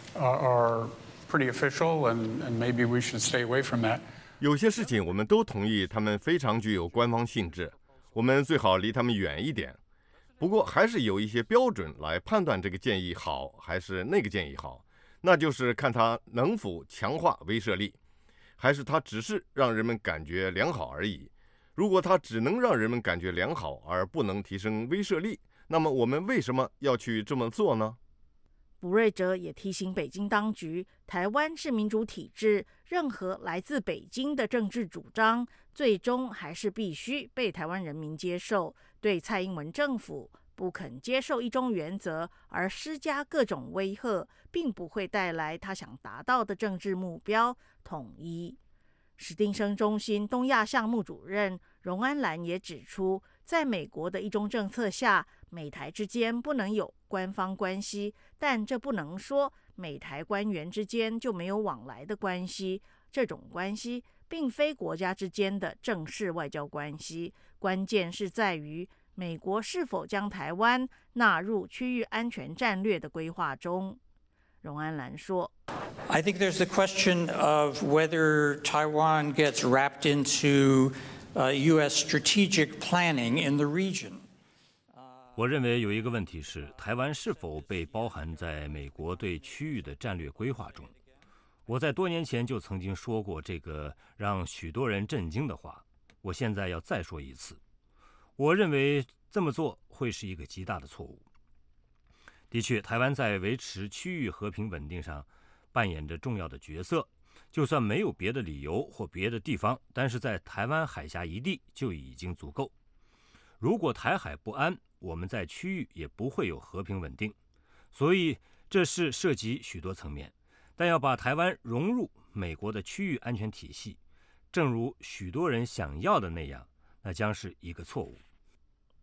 Speaker 5: are pretty official and, and maybe we should stay away from that.
Speaker 23: 有些事情我们都同意，他们非常具有官方性质，我们最好离他们远一点。不过还是有一些标准来判断这个建议好还是那个建议好，那就是看它能否强化威慑力，还是它只是让人们感觉良好而已。如果它只能让人们感觉良好而不能提升威慑力，那么我们为什么要去这么做呢？
Speaker 3: 卜瑞哲也提醒北京当局，台湾是民主体制，任何来自北京的政治主张，最终还是必须被台湾人民接受。对蔡英文政府不肯接受一中原则而施加各种威吓，并不会带来他想达到的政治目标统一。史丁生中心东亚项目主任荣安兰也指出，在美国的一中政策下，美台之间不能有官方关系，但这不能说美台官员之间就没有往来的关系。这种关系并非国家之间的正式外交关系，关键是在于美国是否将台湾纳入区域安全战略的规划中。荣安兰说
Speaker 24: I think there's the question of whether Taiwan gets wrapped into uh, U S strategic planning in the region.
Speaker 6: 我认为有一个问题是，台湾是否被包含在美国对区域的战略规划中。我在多年前就曾经说过这个让许多人震惊的话，我现在要再说一次。我认为这么做会是一个极大的错误。的确，台湾在维持区域和平稳定上扮演着重要的角色，就算没有别的理由或别的地方，但是在台湾海峡一地就已经足够。如果台海不安，我们在区域也不会有和平稳定，所以这是涉及许多层面。但要把台湾融入美国的区域安全体系，正如许多人想要的那样，那将是一个错误。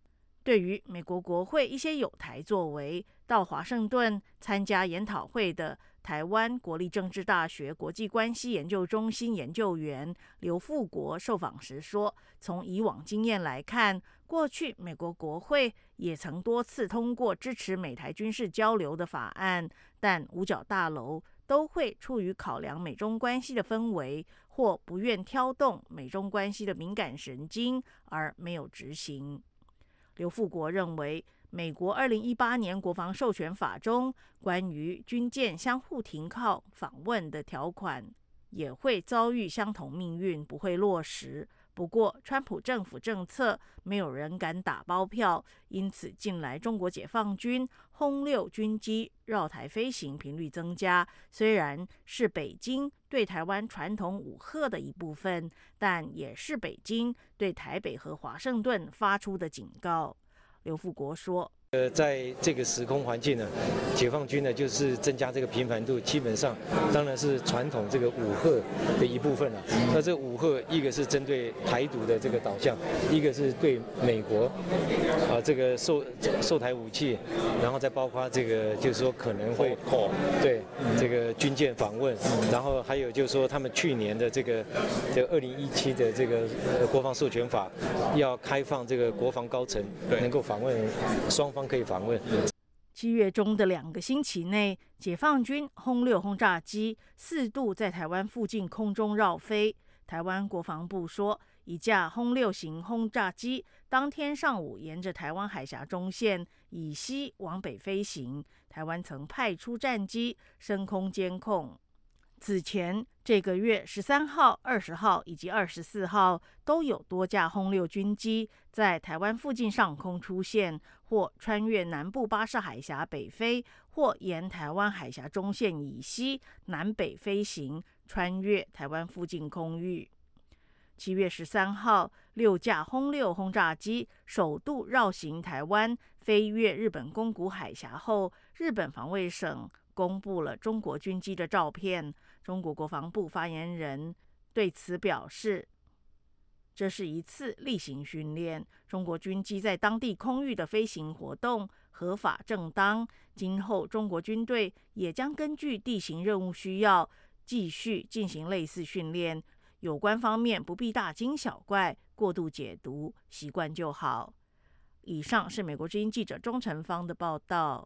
Speaker 3: 对于美国国会一些有台作为，到华盛顿参加研讨会的台湾国立政治大学国际关系研究中心研究员刘富国受访时说，从以往经验来看，过去美国国会也曾多次通过支持美台军事交流的法案，但五角大楼都会出于考量美中关系的氛围，或不愿挑动美中关系的敏感神经而没有执行。刘富国认为，美国二零一八年国防授权法中关于军舰相互停靠访问的条款也会遭遇相同命运，不会落实。不过，川普政府政策没有人敢打包票，因此近来中国解放军轰六军机绕台飞行频率增加，虽然是北京对台湾传统武吓的一部分，但也是北京对台北和华盛顿发出的警告。刘富国说，
Speaker 1: 呃，在这个时空环境呢，解放军呢就是增加这个频繁度，基本上当然是传统这个武吓的一部分了。那这武吓一个是针对台独的这个导向，一个是对美国啊、呃、这个售售台武器，然后再包括这个就是说可能会对这个军舰访问，然后还有就是说他们去年的这个这个二零一七的这个国防授权法要开放这个国防高层能够访问双方。可以访问。
Speaker 3: 七月中的两个星期内，解放军轰六轰炸机四度在台湾附近空中绕飞。台湾国防部说，一架轰六型轰炸机当天上午沿着台湾海峡中线以西往北飞行，台湾曾派出战机升空监控。此前这个月十三号、二十号以及二十四号都有多架轰六军机在台湾附近上空出现，或穿越南部巴士海峡北飞，或沿台湾海峡中线以西南北飞行，穿越台湾附近空域。七月十三号，六架轰六轰炸机首度绕行台湾，飞越日本宫古海峡后，日本防卫省公布了中国军机的照片。中国国防部发言人对此表示，这是一次例行训练，中国军机在当地空域的飞行活动合法正当，今后中国军队也将根据地形任务需要继续进行类似训练，有关方面不必大惊小怪、过度解读，习惯就好。以上是美国之音记者钟成芳的报道。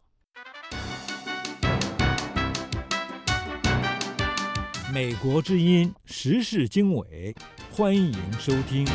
Speaker 4: 美国之音时事经纬，欢迎收听。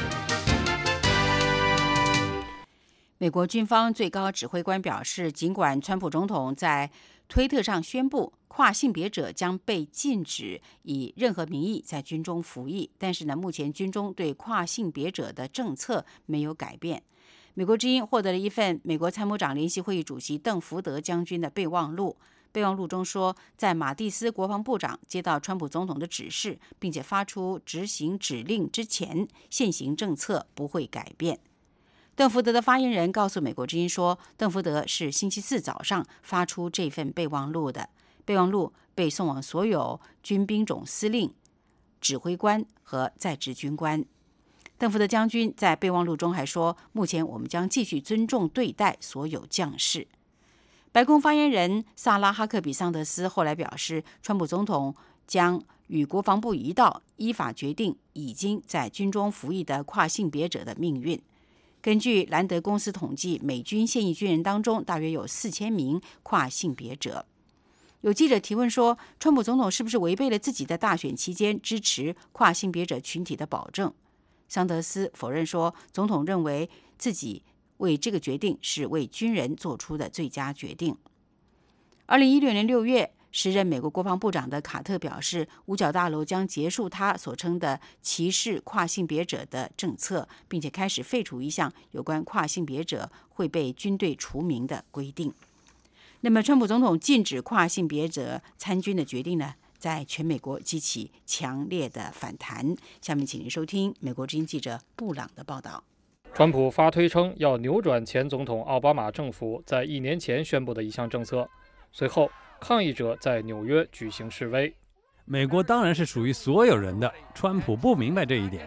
Speaker 2: 美国军方最高指挥官表示，尽管川普总统在推特上宣布跨性别者将被禁止以任何名义在军中服役，但是呢，目前军中对跨性别者的政策没有改变。美国之音获得了一份美国参谋长联席会议主席邓福德将军的备忘录。备忘录中说，在马蒂斯国防部长接到川普总统的指示，并且发出执行指令之前，现行政策不会改变。邓福德的发言人告诉美国之音说，邓福德是星期四早上发出这份备忘录的。备忘录被送往所有军兵种司令、指挥官和在职军官。邓福德将军在备忘录中还说，目前我们将继续尊重对待所有将士。白宫发言人萨拉·哈克比桑德斯后来表示，川普总统将与国防部一道依法决定已经在军中服役的跨性别者的命运。根据兰德公司统计，美军现役军人当中大约有四千名跨性别者。有记者提问说，川普总统是不是违背了自己在大选期间支持跨性别者群体的保证？桑德斯否认说，总统认为自己为这个决定是为军人做出的最佳决定。二零一六年六月，时任美国国防部长的卡特表示，五角大楼将结束他所称的歧视跨性别者的政策，并且开始废除一项有关跨性别者会被军队除名的规定。那么，川普总统禁止跨性别者参军的决定呢，在全美国激起强烈的反弹。下面请您收听美国之音记者布朗的报道。
Speaker 7: 川普发推称要扭转前总统奥巴马政府在一年前宣布的一项政策。随后，抗议者在纽约举行示威。
Speaker 4: 美国当然是属于所有人的，川普不明白这一点。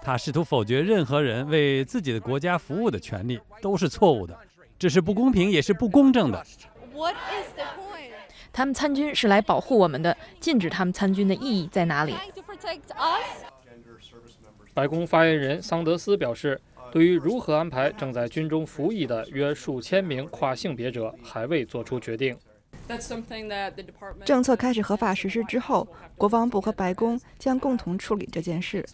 Speaker 9: 他试图否决任何人为自己的国家服务的权利，都是错误的，这是不公平，也是不公正的。
Speaker 8: 他们参军是来保护我们的，禁止他们参军的意义在哪里？
Speaker 7: 白宫发言人桑德斯表示，对于如何安排正在军中服役的约数千名跨性别者，还未做出决定。
Speaker 11: 政策开始合法实施之后，国防部和白宫将共同处理这件事。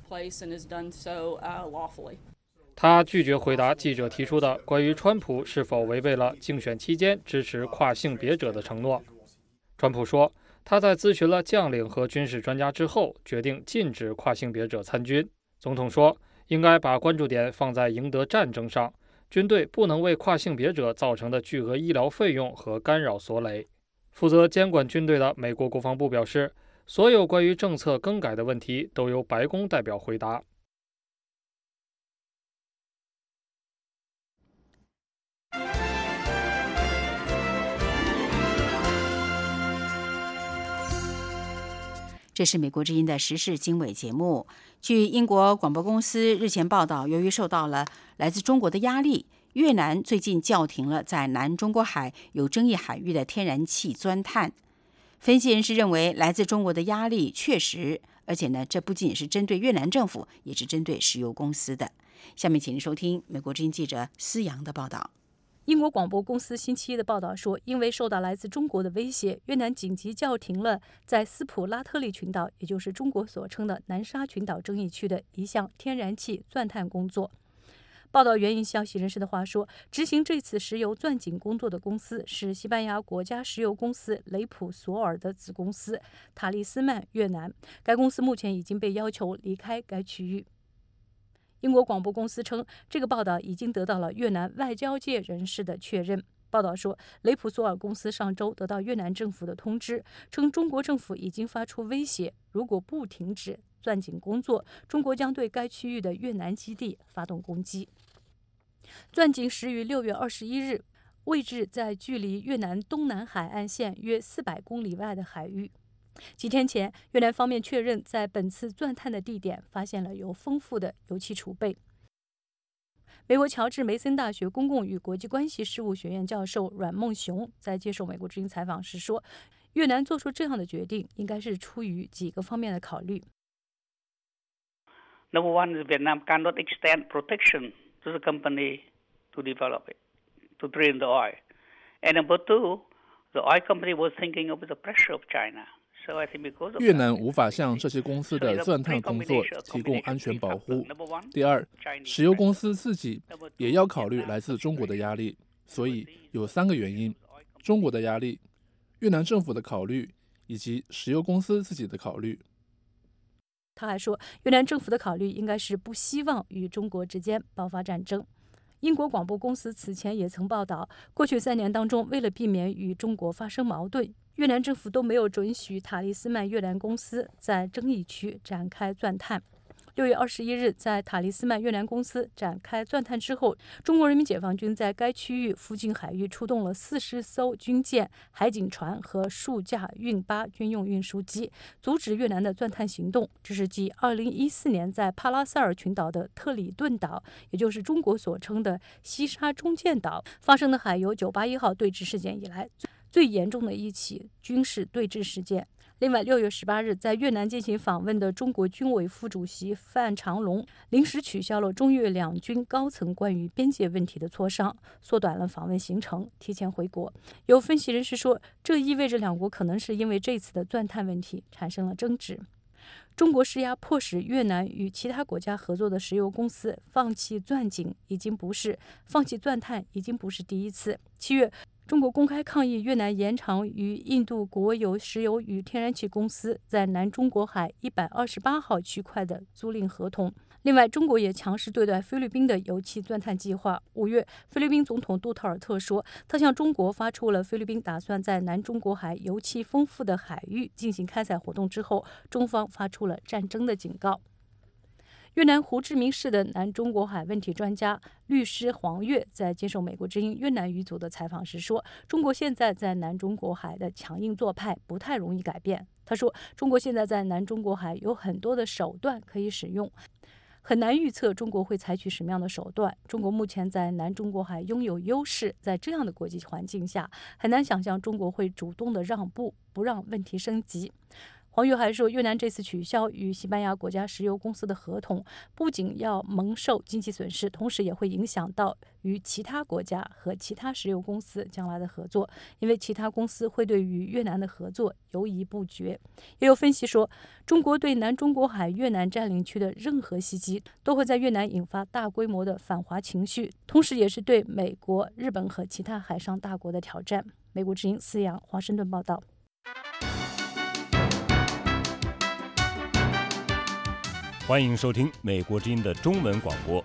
Speaker 7: 他拒绝回答记者提出的关于川普是否违背了竞选期间支持跨性别者的承诺。川普说，他在咨询了将领和军事专家之后，决定禁止跨性别者参军。总统说，应该把关注点放在赢得战争上，军队不能为跨性别者造成的巨额医疗费用和干扰所累。负责监管军队的美国国防部表示，所有关于政策更改的问题都由白宫代表回答。
Speaker 2: 这是美国之音的时事经纬节目。据英国广播公司日前报道，由于受到了来自中国的压力，越南最近叫停了在南中国海有争议海域的天然气钻探。分析人士认为，来自中国的压力确实，而且呢，这不仅是针对越南政府，也是针对石油公司的。下面请您收听美国之音记者思阳的报道。
Speaker 12: 英国广播公司星期一的报道说，因为受到来自中国的威胁，越南紧急叫停了在斯普拉特利群岛，也就是中国所称的南沙群岛争议区的一项天然气钻探工作。报道援引消息人士的话说，执行这次石油钻井工作的公司是西班牙国家石油公司雷普索尔的子公司塔利斯曼越南，该公司目前已经被要求离开该区域。英国广播公司称，这个报道已经得到了越南外交界人士的确认。报道说，雷普索尔公司上周得到越南政府的通知，称中国政府已经发出威胁，如果不停止钻井工作，中国将对该区域的越南基地发动攻击。钻井始于六月二十一日，位置在距离越南东南海岸线约四百公里外的海域。几天前，越南方面确认，在本次钻探的地点发现了有丰富的油气储备。美国乔治梅森大学公共与国际关系事务学院教授阮梦雄在接受美国之音采访时说，越南做出这样的决定，应该是出于几个方面的考虑。
Speaker 13: Number one is Vietnam cannot extend protection to the company to develop it, to drain the oil. And number two, the oil company was thinking of the pressure of China.
Speaker 25: 越南无法向这些公司的钻探工作提供安全保护。第二，石油公司自己也要考虑来自中国的压力，所以有三个原因：中国的压力、越南政府的考虑以及石油公司自己的考虑。
Speaker 12: 他还说，越南政府的考虑应该是不希望与中国之间爆发战争。英国广播公司此前也曾报道，过去三年当中，为了避免与中国发生矛盾，越南政府都没有准许塔利斯曼越南公司在争议区展开钻探。六月二十一日，在塔利斯曼越南公司展开钻探之后，中国人民解放军在该区域附近海域出动了四十艘军舰、海警船和数架运八军用运输机，阻止越南的钻探行动。这是继二零一四年在帕拉塞尔群岛的特里顿岛，也就是中国所称的西沙中建岛发生的海油九八一号对峙事件以来最严重的一起军事对峙事件。另外，六月十八日在越南进行访问的中国军委副主席范长龙临时取消了中越两军高层关于边界问题的磋商，缩短了访问行程，提前回国。有分析人士说，这意味着两国可能是因为这次的钻探问题产生了争执。中国施压迫使越南与其他国家合作的石油公司放弃钻井，已经不是放弃钻探已经不是第一次。七月，中国公开抗议越南延长与印度国有石油与天然气公司在南中国海一百二十八号区块的租赁合同。另外，中国也强势对待菲律宾的油气钻探计划。五月，菲律宾总统杜特尔特说，他向中国发出了菲律宾打算在南中国海油气丰富的海域进行开采活动之后，中方发出了战争的警告。越南胡志明市的南中国海问题专家律师黄月在接受美国之音越南语组的采访时说，中国现在在南中国海的强硬做派不太容易改变。他说，中国现在在南中国海有很多的手段可以使用， 很难预测中国会采取什么样的手段。中国目前在南中国海拥有优势，在这样的国际环境下，很难想象中国会主动的让步，不让问题升级。黄玉还说，越南这次取消与西班牙国家石油公司的合同，不仅要蒙受经济损失，同时也会影响到与其他国家和其他石油公司将来的合作，因为其他公司会对与越南的合作犹疑不决。也有分析说，中国对南中国海越南占领区的任何袭击，都会在越南引发大规模的反华情绪，同时也是对美国、日本和其他海上大国的挑战。美国之音思阳华盛顿报道。
Speaker 6: 欢迎收听美国之音的中文广播。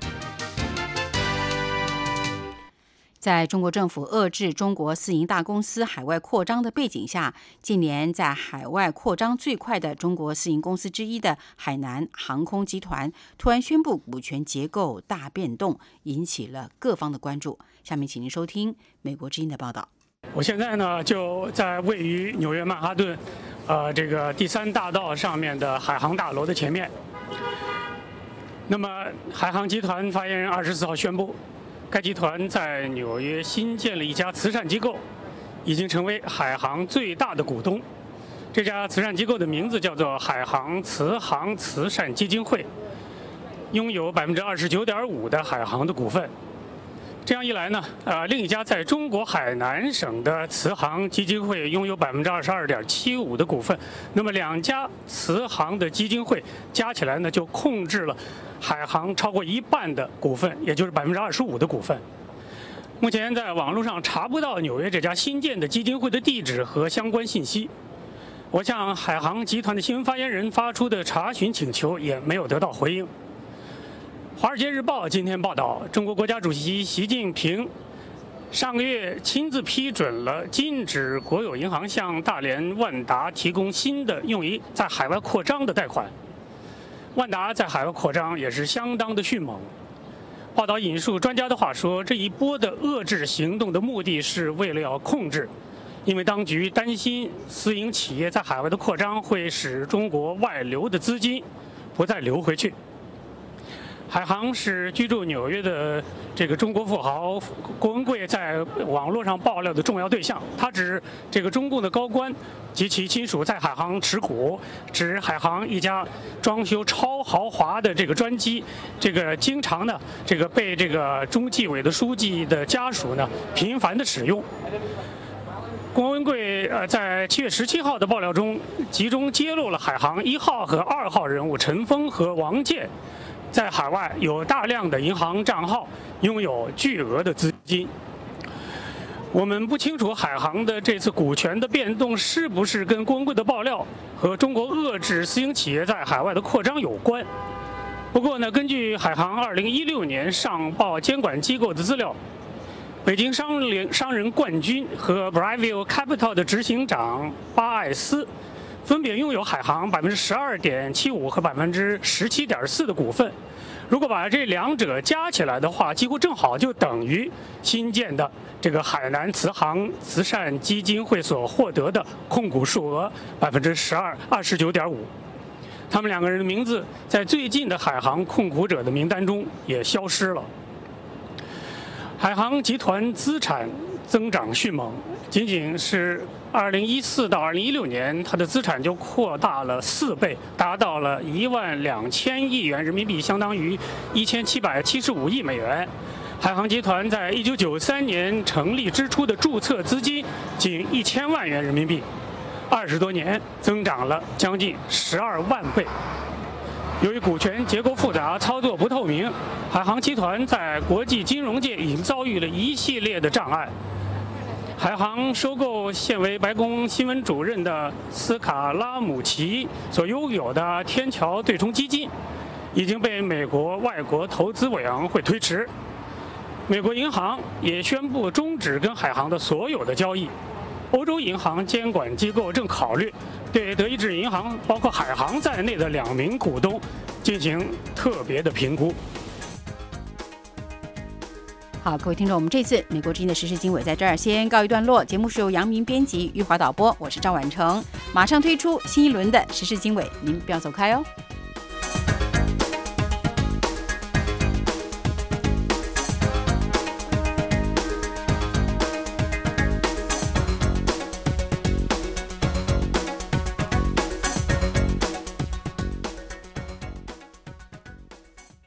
Speaker 2: 在中国政府遏制中国私营大公司海外扩张的背景下，近年在海外扩张最快的中国私营公司之一的海南航空集团突然宣布股权结构大变动，引起了各方的关注。下面请您收听美国之音的报道。
Speaker 14: 我现在呢就在位于纽约曼哈顿，呃，这个第三大道上面的海航大楼的前面。那么，海航集团发言人二十四号宣布，该集团在纽约新建了一家慈善机构，已经成为海航最大的股东。这家慈善机构的名字叫做海航慈航慈善基金会，拥有百分之二十九点五的海航的股份。这样一来呢，呃，另一家在中国海南省的慈航基金会拥有百分之二十二点七五的股份。那么两家慈航的基金会加起来呢，就控制了海航超过一半的股份，也就是百分之二十五的股份。目前在网络上查不到纽约这家新建的基金会的地址和相关信息。我向海航集团的新闻发言人发出的查询请求也没有得到回应。《华尔街日报》今天报道，中国国家主席习近平上个月亲自批准了禁止国有银行向大连万达提供新的用于在海外扩张的贷款。万达在海外扩张也是相当的迅猛。报道引述专家的话说，这一波的遏制行动的目的是为了要控制，因为当局担心私营企业在海外的扩张会使中国外流的资金不再流回去。海航是居住纽约的这个中国富豪郭文贵在网络上爆料的重要对象。他指这个中共的高官及其亲属在海航持股，指海航一家装修超豪华的这个专机，这个经常呢这个被这个中纪委的书记的家属呢频繁的使用。郭文贵呃在七月十七号的爆料中，集中揭露了海航一号和二号人物陈峰和王健在海外有大量的银行账号，拥有巨额的资金。我们不清楚海航的这次股权的变动是不是跟郭文贵的爆料和中国遏制私营企业在海外的扩张有关。不过呢，根据海航二零一六年上报监管机构的资料，北京商人商人冠军和 Bravio Capital 的执行长巴艾斯分别拥有海航百分之十二点七五和百分之十七点四的股份。如果把这两者加起来的话，几乎正好就等于新建的这个海南慈航慈善基金会所获得的控股数额百分之十二二十九点五。他们两个人的名字在最近的海航控股者的名单中也消失了。海航集团资产增长迅猛，仅仅是二零一四到二零一六年，它的资产就扩大了四倍，达到了一万两千亿元人民币，相当于一千七百七十五亿美元。海航集团在一九九三年成立之初的注册资金仅一千万元人民币，二十多年增长了将近十二万倍。由于股权结构复杂、操作不透明，海航集团在国际金融界已经遭遇了一系列的障碍。海航收购现为白宫新闻主任的斯卡拉姆齐所拥有的天桥对冲基金，已经被美国外国投资委员会推迟。美国银行也宣布终止跟海航的所有的交易。欧洲银行监管机构正考虑对德意志银行包括海航在内的两名股东进行特别的评估。
Speaker 2: 好，各位听众，我们这次美国之音的时事经纬在这儿先告一段落。节目是由杨明编辑、玉华导播，我是赵婉成。马上推出新一轮的时事经纬，您不要走开哦。